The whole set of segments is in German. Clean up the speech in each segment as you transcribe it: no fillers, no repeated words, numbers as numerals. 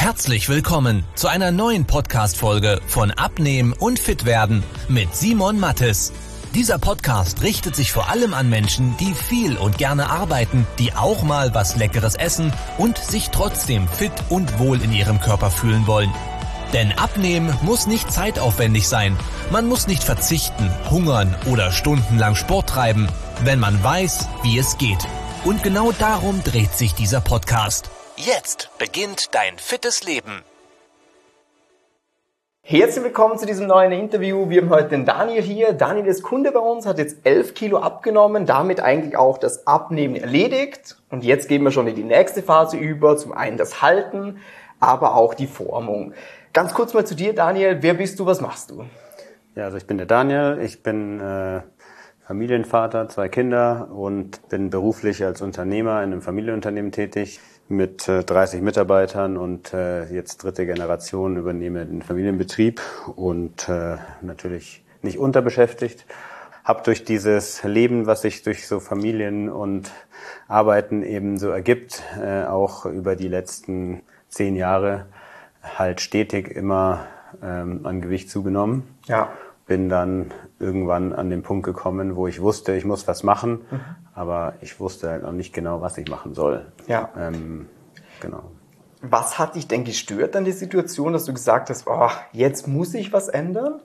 Herzlich willkommen zu einer neuen Podcast-Folge von Abnehmen und Fitwerden mit Simon Mattes. Dieser Podcast richtet sich vor allem an Menschen, die viel und gerne arbeiten, die auch mal was Leckeres essen und sich trotzdem fit und wohl in ihrem Körper fühlen wollen. Denn Abnehmen muss nicht zeitaufwendig sein. Man muss nicht verzichten, hungern oder stundenlang Sport treiben, wenn man weiß, wie es geht. Und genau darum dreht sich dieser Podcast. Jetzt beginnt dein fittes Leben. Herzlich willkommen zu diesem neuen Interview. Wir haben heute den Daniel hier. Daniel ist Kunde bei uns, hat jetzt 11 Kilo abgenommen, damit eigentlich auch das Abnehmen erledigt. Und jetzt gehen wir schon in die nächste Phase über. Zum einen das Halten, aber auch die Formung. Ganz kurz mal zu dir, Daniel. Wer bist du, was machst du? Ja, also ich bin der Daniel. Ich bin Familienvater, 2 Kinder und bin beruflich als Unternehmer in einem Familienunternehmen tätig mit 30 Mitarbeitern und jetzt 3. Generation übernehme den Familienbetrieb und natürlich nicht unterbeschäftigt. Hab durch dieses Leben, was sich durch so Familien und Arbeiten eben so ergibt, auch über die letzten 10 Jahre halt stetig immer an Gewicht zugenommen. Ja. Bin dann irgendwann an den Punkt gekommen, wo ich wusste, ich muss was machen, aber ich wusste halt noch nicht genau, was ich machen soll. Ja. Genau. Was hat dich denn gestört an der Situation, dass du gesagt hast, oh, jetzt muss ich was ändern?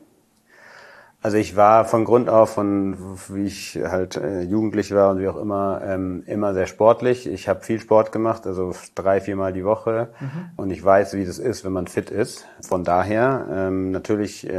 Also ich war von Grund auf, wie ich halt jugendlich war und wie auch immer, immer sehr sportlich. Ich habe viel Sport gemacht, also 3-4 Mal die Woche. Und ich weiß, wie das ist, wenn man fit ist. Von daher natürlich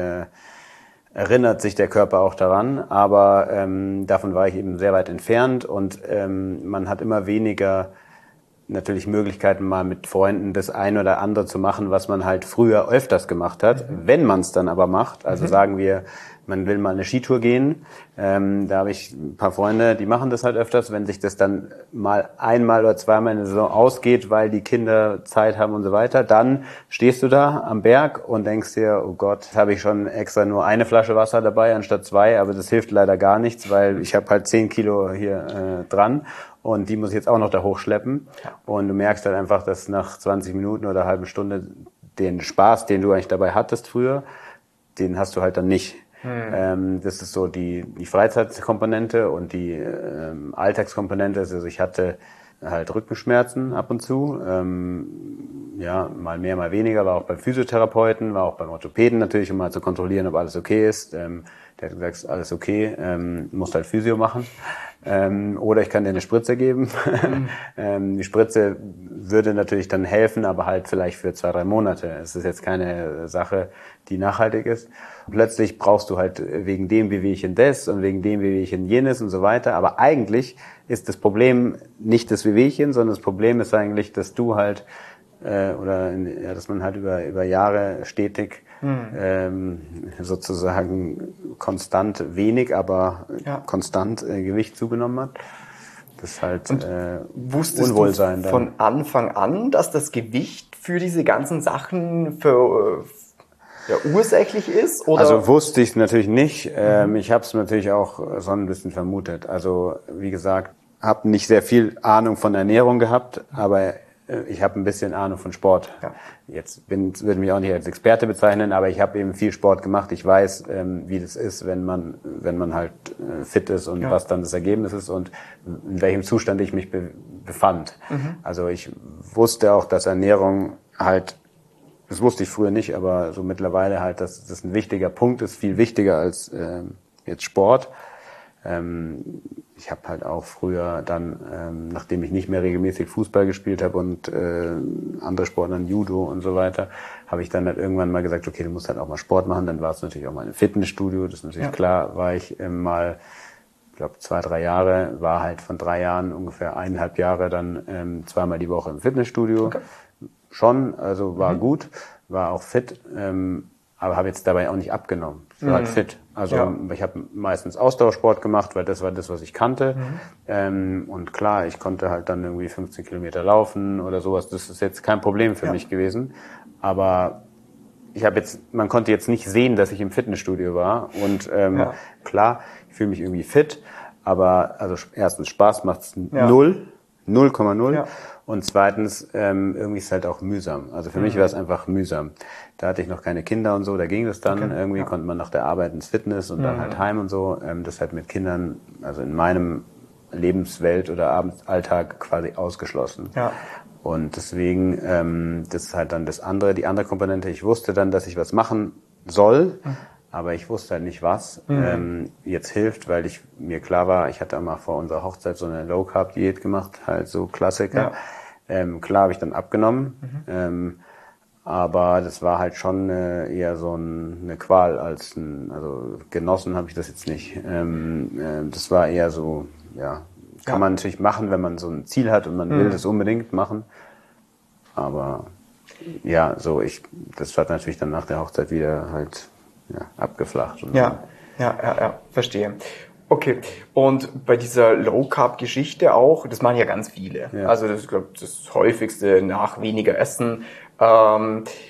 erinnert sich der Körper auch daran, aber davon war ich eben sehr weit entfernt und man hat immer weniger natürlich Möglichkeiten, mal mit Freunden das ein oder andere zu machen, was man halt früher öfters gemacht hat. Wenn man es dann aber macht, also sagen wir, man will mal eine Skitour gehen, da habe ich ein paar Freunde, die machen das halt öfters, wenn sich das dann mal einmal oder zweimal in der Saison ausgeht, weil die Kinder Zeit haben und so weiter, dann stehst du da am Berg und denkst dir, oh Gott, jetzt habe ich schon extra nur eine Flasche Wasser dabei anstatt 2, aber das hilft leider gar nichts, weil ich habe halt 10 Kilo hier dran. Und die muss ich jetzt auch noch da hochschleppen. Und du merkst halt einfach, dass nach 20 Minuten oder einer halben Stunde den Spaß, den du eigentlich dabei hattest früher, den hast du halt dann nicht. Das ist so die Freizeitkomponente und die Alltagskomponente. Also ich hatte halt Rückenschmerzen ab und zu. Ja, mal mehr, mal weniger. War auch beim Physiotherapeuten, war auch beim Orthopäden natürlich, um mal zu kontrollieren, ob alles okay ist. Der hat gesagt, ist alles okay, musst halt Physio machen. Oder ich kann dir eine Spritze geben. Die Spritze würde natürlich dann helfen, aber halt vielleicht für 2-3 Monate. Es ist jetzt keine Sache, die nachhaltig ist. Und plötzlich brauchst du halt wegen dem Wehwehchen das und wegen dem Wehwehchen jenes und so weiter. Aber eigentlich ist das Problem nicht das Wehwehchen, sondern das Problem ist eigentlich, dass du halt dass man halt über Jahre stetig sozusagen konstant wenig, aber konstant Gewicht zugenommen hat. Das ist halt wusstest Unwohlsein du von Anfang an, dass das Gewicht für diese ganzen Sachen ursächlich ist? Oder? Also wusste ich es natürlich nicht. Ich habe es natürlich auch so ein bisschen vermutet. Also wie gesagt, habe nicht sehr viel Ahnung von Ernährung gehabt, aber ich habe ein bisschen Ahnung von Sport. Ja. Jetzt würde mich auch nicht als Experte bezeichnen, aber ich habe eben viel Sport gemacht. Ich weiß, wie das ist, wenn man halt fit ist und was dann das Ergebnis ist und in welchem Zustand ich mich befand. Also ich wusste auch, dass Ernährung halt, das wusste ich früher nicht, aber so mittlerweile halt, dass das ein wichtiger Punkt ist, viel wichtiger als jetzt Sport. Ich habe halt auch früher dann, nachdem ich nicht mehr regelmäßig Fußball gespielt habe und andere Sportarten, Judo und so weiter, habe ich dann halt irgendwann mal gesagt, okay, du musst halt auch mal Sport machen. Dann war es natürlich auch mal ein Fitnessstudio, das ist natürlich klar, war ich mal, ich glaube 2-3 Jahre, war halt von 3 Jahren ungefähr 1,5 Jahre dann 2-mal die Woche im Fitnessstudio. Okay. Schon, also war gut, war auch fit, aber habe jetzt dabei auch nicht abgenommen. Ich war halt fit. Also ich habe meistens Ausdauersport gemacht, weil das war das, was ich kannte. Und klar, ich konnte halt dann irgendwie 15 Kilometer laufen oder sowas. Das ist jetzt kein Problem für mich gewesen. Aber man konnte jetzt nicht sehen, dass ich im Fitnessstudio war. Und klar, ich fühle mich irgendwie fit. Aber also erstens Spaß macht's null. 0,0. Ja. Und zweitens, irgendwie ist es halt auch mühsam. Also für mich war es einfach mühsam. Da hatte ich noch keine Kinder und so, da ging es dann. Irgendwie konnte man nach der Arbeit ins Fitness und dann halt heim und so. Das halt mit Kindern, also in meinem Lebenswelt oder Alltag quasi ausgeschlossen. Ja. Und deswegen, das ist halt dann die andere Komponente. Ich wusste dann, dass ich was machen soll, aber ich wusste halt nicht was. Jetzt hilft, weil mir klar war, ich hatte einmal vor unserer Hochzeit so eine Low-Carb-Diät gemacht, halt so Klassiker. Ja. Klar habe ich dann abgenommen, aber das war halt schon eher so eine Qual also genossen habe ich das jetzt nicht. Das war eher so, ja, kann man natürlich machen, wenn man so ein Ziel hat und man will das unbedingt machen. Aber ja, das hat natürlich dann nach der Hochzeit wieder halt abgeflacht. Ja, verstehe. Okay, und bei dieser Low-Carb-Geschichte auch, das machen ja ganz viele. Ja. Also das ist, glaube ich, das häufigste nach weniger Essen. Da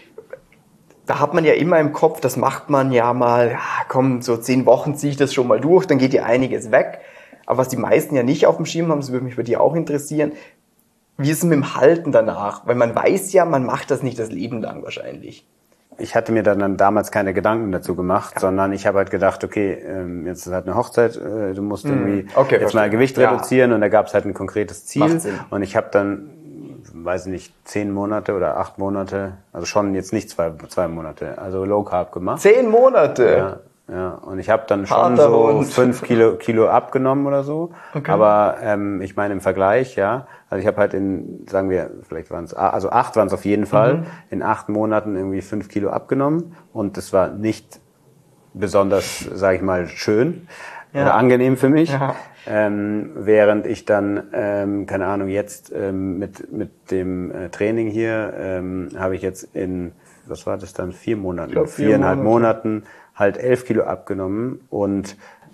hat man ja immer im Kopf, das macht man ja mal, so 10 Wochen ziehe ich das schon mal durch, dann geht ja einiges weg. Aber was die meisten ja nicht auf dem Schirm haben, das würde mich bei dir auch interessieren, wie ist es mit dem Halten danach? Weil man weiß ja, man macht das nicht das Leben lang wahrscheinlich. Ich hatte mir dann damals keine Gedanken dazu gemacht, sondern ich habe halt gedacht, okay, jetzt ist halt eine Hochzeit, du musst irgendwie jetzt mal Gewicht reduzieren und da gab es halt ein konkretes Ziel und ich habe dann, weiß ich nicht, 10 Monate oder 8 Monate, also schon jetzt nicht 2 Monate, also Low Carb gemacht. 10 Monate? Ja, und ich habe dann schon so 5 Kilo abgenommen oder so, aber ich meine im Vergleich, also ich habe halt sagen wir, vielleicht waren es, also 8 waren es auf jeden Fall, in 8 Monaten irgendwie 5 Kilo abgenommen und das war nicht besonders, sage ich mal, schön oder angenehm für mich, während ich dann, keine Ahnung, jetzt mit dem Training hier habe ich jetzt was war das dann, 4 Monaten, 4,5 Monaten halt 11 Kilo abgenommen und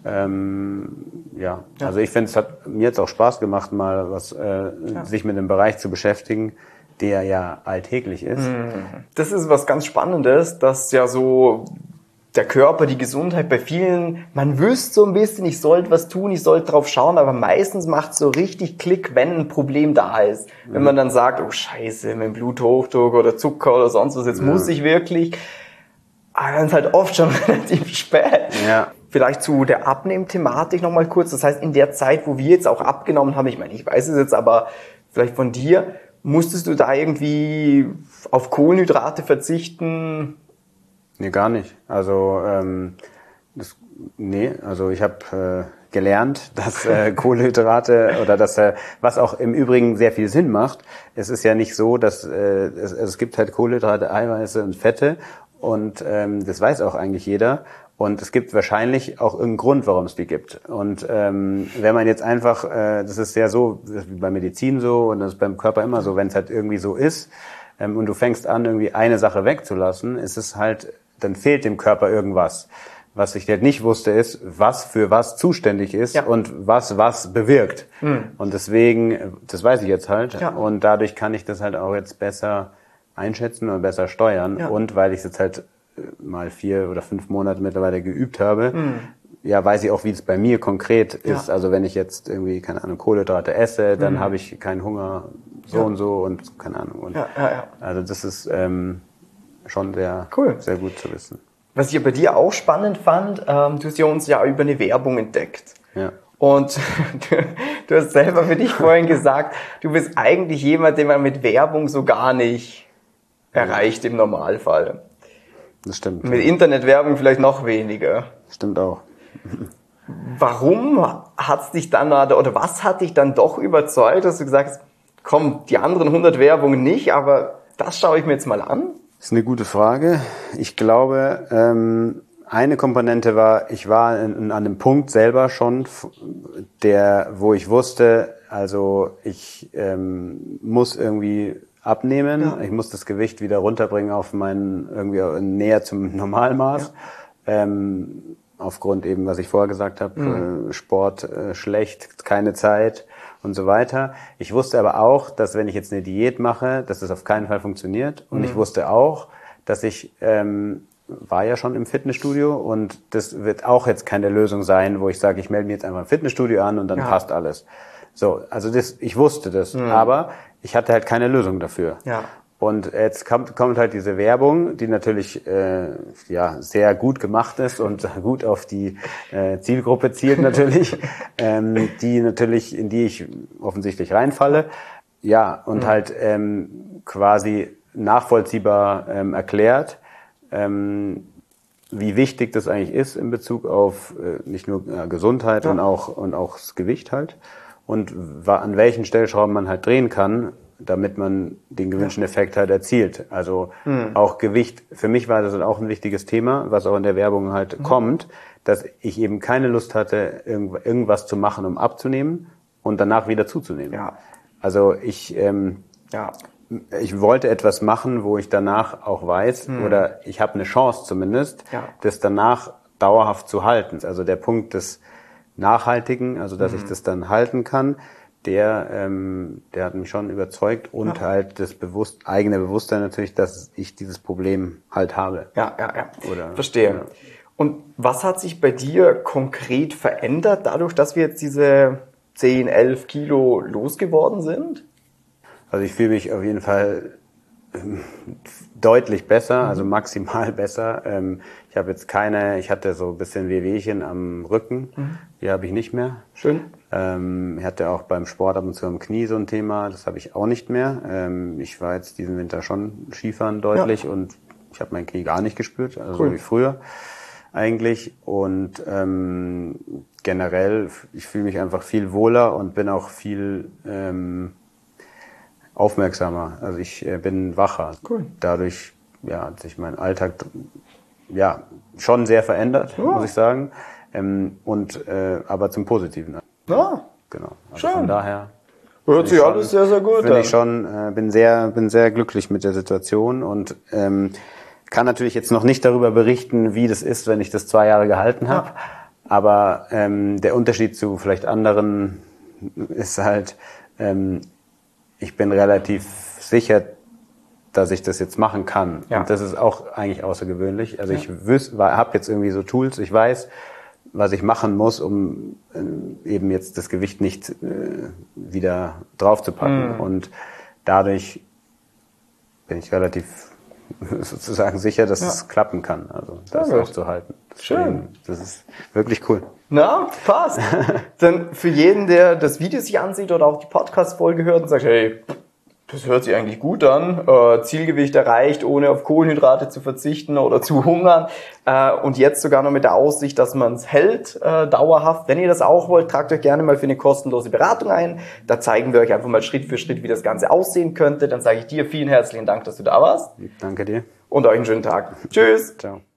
also ich finde, es hat mir jetzt auch Spaß gemacht, mal sich mit dem Bereich zu beschäftigen, der ja alltäglich ist. Das ist was ganz Spannendes, dass ja so der Körper, die Gesundheit bei vielen, man wüsste so ein bisschen, ich sollte was tun, ich sollte drauf schauen, aber meistens macht es so richtig Klick, wenn ein Problem da ist. Wenn man dann sagt, oh Scheiße, mein Bluthochdruck oder Zucker oder sonst was, jetzt muss ich wirklich. Aber dann ist halt oft schon relativ spät. Ja. Vielleicht zu der Abnehmthematik nochmal kurz. Das heißt, in der Zeit, wo wir jetzt auch abgenommen haben, ich meine, ich weiß es jetzt, aber vielleicht von dir, musstest du da irgendwie auf Kohlenhydrate verzichten? Nee, gar nicht. Also also ich habe gelernt, dass Kohlenhydrate oder was auch im Übrigen sehr viel Sinn macht. Es ist ja nicht so, dass es gibt halt Kohlenhydrate, Eiweiße und Fette und das weiß auch eigentlich jeder. Und es gibt wahrscheinlich auch irgendeinen Grund, warum es die gibt. Und wenn man jetzt einfach, das ist ja so, wie bei Medizin so und das ist beim Körper immer so, wenn es halt irgendwie so ist und du fängst an, irgendwie eine Sache wegzulassen, ist es halt, dann fehlt dem Körper irgendwas. Was ich halt nicht wusste, ist, was für was zuständig ist und was bewirkt. Und deswegen, das weiß ich jetzt halt. Ja. Und dadurch kann ich das halt auch jetzt besser einschätzen und besser steuern. Ja. Und weil ich es jetzt halt mal 4 oder 5 Monate mittlerweile geübt habe, weiß ich auch, wie es bei mir konkret ist. Also wenn ich jetzt irgendwie, keine Ahnung, Kohlenhydrate esse, dann habe ich keinen Hunger und so und keine Ahnung. Und also das ist schon sehr gut zu wissen. Was ich bei dir auch spannend fand, du hast ja uns über eine Werbung entdeckt. Ja. Und du hast selber für dich vorhin gesagt, du bist eigentlich jemand, den man mit Werbung so gar nicht erreicht im Normalfall. Das stimmt. Mit Internetwerbung vielleicht noch weniger. Stimmt auch. Warum hat's dich dann, oder was hat dich dann doch überzeugt, dass du gesagt hast, komm, die anderen 100 Werbungen nicht, aber das schaue ich mir jetzt mal an? Das ist eine gute Frage. Ich glaube, eine Komponente war, ich war an einem Punkt selber schon, wo ich wusste, also ich muss irgendwie abnehmen, ich muss das Gewicht wieder runterbringen auf irgendwie näher zum Normalmaß. Ja. Aufgrund eben, was ich vorher gesagt habe, Sport schlecht, keine Zeit und so weiter. Ich wusste aber auch, dass wenn ich jetzt eine Diät mache, dass das auf keinen Fall funktioniert. Und ich wusste auch, dass ich war ja schon im Fitnessstudio und das wird auch jetzt keine Lösung sein, wo ich sage, ich melde mich jetzt einfach im Fitnessstudio an und dann passt alles. So, also ich wusste das, aber ich hatte halt keine Lösung dafür. Ja. Und jetzt kommt halt diese Werbung, die natürlich sehr gut gemacht ist und gut auf die Zielgruppe zielt natürlich, in die ich offensichtlich reinfalle. Ja, und halt quasi nachvollziehbar erklärt, wie wichtig das eigentlich ist in Bezug auf nicht nur Gesundheit und auch das Gewicht halt und an welchen Stellschrauben man halt drehen kann, damit man den gewünschten Effekt halt erzielt. Also auch Gewicht, für mich war das dann auch ein wichtiges Thema, was auch in der Werbung halt kommt, dass ich eben keine Lust hatte, irgendwas zu machen, um abzunehmen und danach wieder zuzunehmen. Ja. Also ich wollte etwas machen, wo ich danach auch weiß, oder ich habe eine Chance zumindest, das danach dauerhaft zu halten. Also der Punkt des Nachhaltigen, also dass ich das dann halten kann, der hat mich schon überzeugt und halt das eigene Bewusstsein natürlich, dass ich dieses Problem halt habe. Ja. Verstehe. Ja. Und was hat sich bei dir konkret verändert, dadurch, dass wir jetzt diese 10, 11 Kilo losgeworden sind? Also ich fühle mich auf jeden Fall deutlich besser, also maximal besser. Ich hatte so ein bisschen Wehwehchen am Rücken, die habe ich nicht mehr. Schön. Ich hatte auch beim Sport ab und zu am Knie so ein Thema, das habe ich auch nicht mehr. Ich war jetzt diesen Winter schon Skifahren deutlich und ich habe mein Knie gar nicht gespürt, also so wie früher eigentlich. Und generell, ich fühle mich einfach viel wohler und bin auch viel aufmerksamer. Also ich bin wacher. Cool. Dadurch hat sich mein Alltag schon sehr verändert, muss ich sagen. Aber zum Positiven. Ja. Genau. Also schön. Von daher hört sich alles sehr, sehr gut an. Bin sehr glücklich mit der Situation und kann natürlich jetzt noch nicht darüber berichten, wie das ist, wenn ich das 2 Jahre gehalten habe. Ja. Aber der Unterschied zu vielleicht anderen ist halt, ich bin relativ sicher, dass ich das jetzt machen kann. Ja. Und das ist auch eigentlich außergewöhnlich. Also ich habe jetzt irgendwie so Tools, ich weiß, was ich machen muss, um eben jetzt das Gewicht nicht wieder draufzupacken. Und dadurch bin ich relativ sozusagen sicher, dass es klappen kann. Also das auch zu halten. Schön. Das ist wirklich cool. Na, passt. Dann für jeden, der das Video sich ansieht oder auch die Podcast-Folge hört und sagt, hey, das hört sich eigentlich gut an, Zielgewicht erreicht, ohne auf Kohlenhydrate zu verzichten oder zu hungern und jetzt sogar noch mit der Aussicht, dass man es hält dauerhaft. Wenn ihr das auch wollt, tragt euch gerne mal für eine kostenlose Beratung ein. Da zeigen wir euch einfach mal Schritt für Schritt, wie das Ganze aussehen könnte. Dann sage ich dir vielen herzlichen Dank, dass du da warst. Danke dir. Und euch einen schönen Tag. Tschüss. Ciao.